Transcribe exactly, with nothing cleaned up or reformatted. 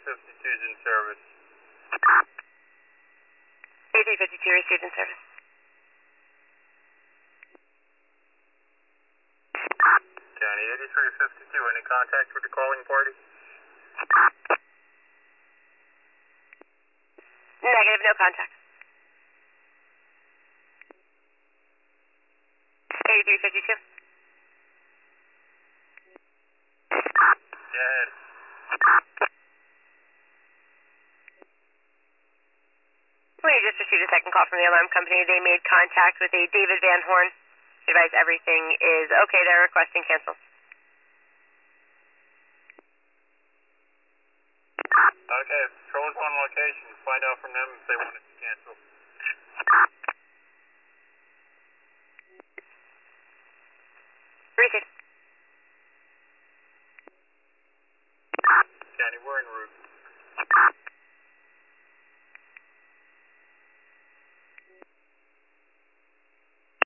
fifty-two is in service. eighty-three fifty-two received in service. County eighty-three fifty-two, any contact with the calling party? Negative, no contact. eighty-three fifty-two. Go ahead. We just received a second call from the alarm company. They made contact with a David Van Horn. Advise everything is okay. They're requesting cancel. Okay, if patrol's on location, find out from them if they want it to cancel.